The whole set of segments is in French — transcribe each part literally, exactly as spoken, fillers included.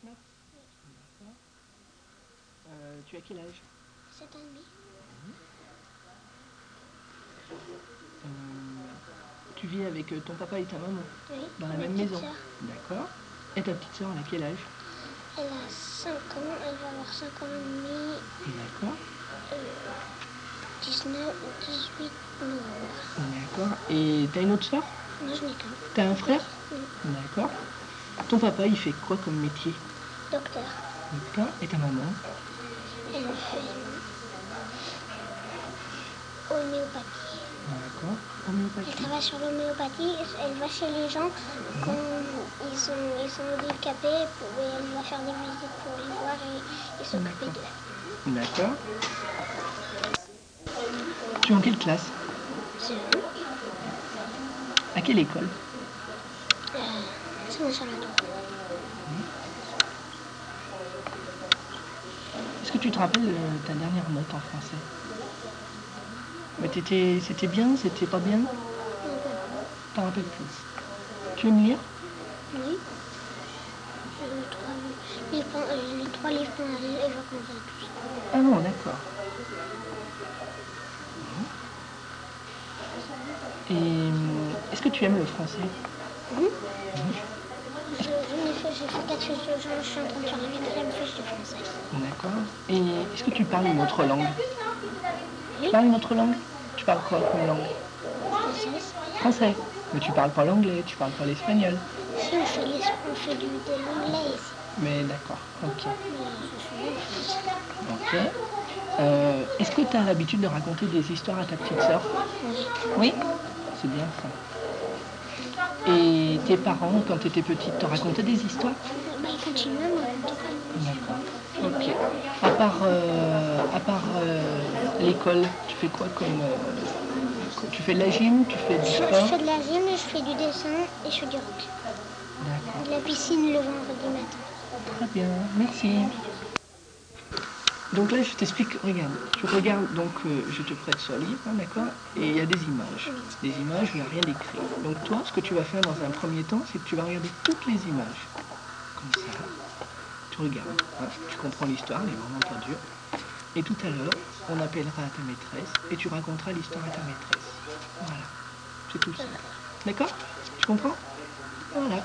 neuf. D'accord. Euh, tu as quel âge? sept ans et demi. Euh, tu vis avec ton papa et ta maman? Oui. Dans la Ma même petite maison? sœur. D'accord. Et ta petite sœur, elle a quel âge? Elle a cinq ans, elle va avoir cinq ans et demi. D'accord. Euh, dix-neuf, dix-huit novembre. D'accord. Et t'as une autre sœur? Moi je n'ai qu'un. T'as un frère? Oui. D'accord. Ton papa, il fait quoi comme métier? Docteur. Docteur. Et ta maman? Elle fait homéopathie. D'accord. Elle Homéopathie. travaille sur l'homéopathie, elle va chez les gens quand ils sont, ils sont handicapés et elle va faire des visites pour les voir et, et s'occuper d'eux. D'accord. Tu es en quelle classe? C'est À quelle école? euh, C'est mon salon. Est-ce que tu te rappelles ta dernière note en français? Mais t'étais, c'était bien, c'était pas bien? T'en rappelles plus. Tu aimes lire? Oui. Les trois, les, les, les trois livres qu'on a évoqués tous. Ah non, d'accord. Et est-ce que tu aimes le français? Mmh. Mmh. Je, je fait, j'ai fait quatre fiches de genre, je suis en train de faire la quatrième fiche de français. D'accord. Et est-ce que tu parles une autre langue? Oui. Tu parles une autre langue? Tu parles quoi comme langue? Française. Français. Mais tu parles pas l'anglais, tu parles pas l'espagnol. Si, on fait, les, on fait du, de l'anglais ici. Mais d'accord, ok. Mais je suis Ok. Euh, est-ce que tu as l'habitude de raconter des histoires à ta petite sœur? Oui. Oui. C'est bien ça. Et tes parents, quand tu étais petite, te racontaient des histoires? Bah, ils continuent à me raconter. D'accord. Ok. À part, euh, à part euh, l'école, tu fais quoi comme... Euh, tu fais de la gym, tu fais du sport? Je, je fais de la gym, je fais du dessin et je fais du rock. D'accord. De la piscine le vendredi matin. Très bien, merci. Donc là, je t'explique, regarde, tu regardes, donc euh, je te prête ce livre, hein, d'accord? Et il y a des images. Des images, il n'y a rien d'écrit. Donc toi, ce que tu vas faire dans un premier temps, c'est que tu vas regarder toutes les images. Comme ça. Tu regardes, hein, tu comprends l'histoire, elle est vraiment pas dure. Et tout à l'heure, on appellera à ta maîtresse et tu raconteras l'histoire à ta maîtresse. Voilà. C'est tout ça. D'accord? Tu comprends? Voilà.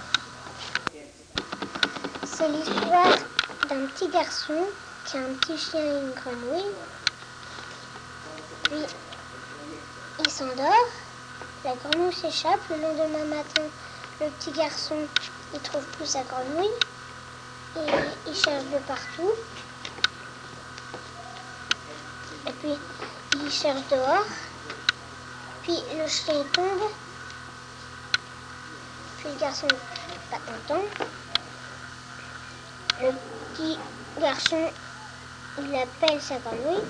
C'est l'histoire d'un petit garçon qui a un petit chien et une grenouille. Puis il s'endort, la grenouille s'échappe. Le lendemain matin, le petit garçon il trouve plus sa grenouille et il cherche de partout. Et puis il cherche dehors. Puis le chien tombe. Puis le garçon n'est pas content. Le petit garçon, il appelle sa grenouille.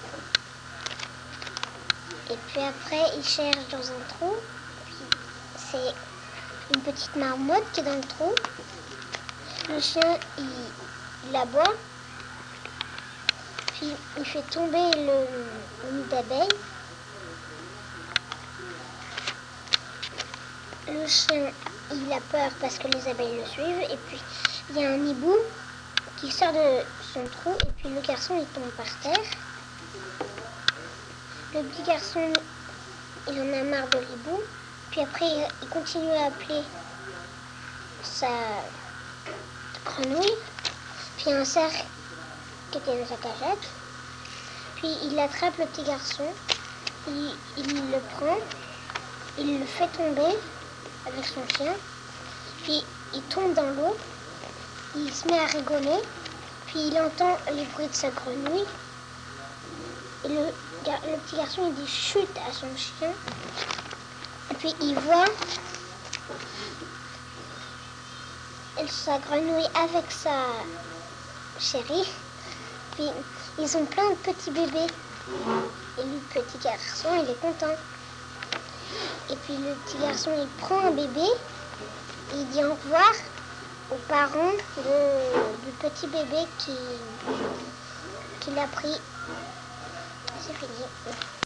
Et puis après, il cherche dans un trou. C'est une petite marmotte qui est dans le trou. Le chien, il, il aboie. Puis il fait tomber le nid d'abeille. Le chien, il a peur parce que les abeilles le suivent. Et puis, il y a un hibou qui sort de son trou. Et puis, le garçon, il tombe par terre. Le petit garçon, il en a marre de l'hibou. Puis après, il continue à appeler sa grenouille. Puis, il y a un cerf qui était dans sa cagette. Puis, il attrape le petit garçon. Il, il le prend. Il le fait tomber avec son chien. Puis, il tombe dans l'eau. Il se met à rigoler. Puis, il entend les bruits de sa grenouille. Et le, le petit garçon, il dit chut à son chien. Et puis, il voit sa grenouille avec sa chérie. Puis, ils ont plein de petits bébés. Et le petit garçon, il est content. Et puis, le petit garçon, il prend un bébé. Et il dit au revoir aux parents de, du petit bébé qui, qui l'a pris. C'est fini.